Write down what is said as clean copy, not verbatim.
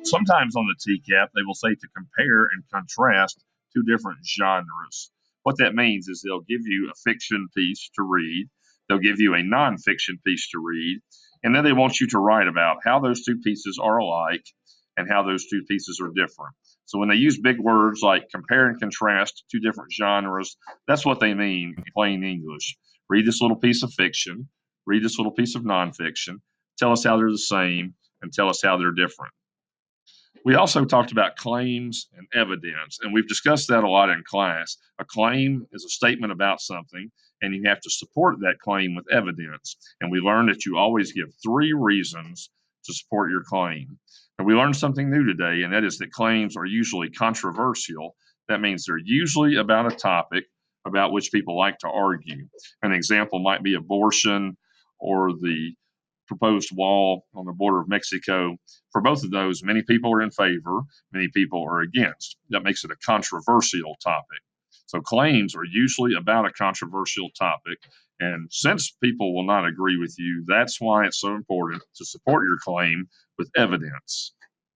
Sometimes on the TCAP, they will say to compare and contrast two different genres. What that means is they'll give you a fiction piece to read, they'll give you a nonfiction piece to read, and then they want you to write about how those two pieces are alike and how those two pieces are different. So when they use big words like compare and contrast two different genres, that's what they mean in plain English. Read this little piece of fiction, read this little piece of nonfiction, tell us how they're the same, and tell us how they're different. We also talked about claims and evidence, and we've discussed that a lot in class. A claim is a statement about something, and you have to support that claim with evidence. And we learned that you always give three reasons to support your claim. And we learned something new today, and that is that claims are usually controversial. That means they're usually about a topic about which people like to argue. An example might be abortion or the proposed wall on the border of Mexico. For both of those, many people are in favor, many people are against. That makes it a controversial topic. So claims are usually about a controversial topic. And since people will not agree with you, that's why it's so important to support your claim with evidence.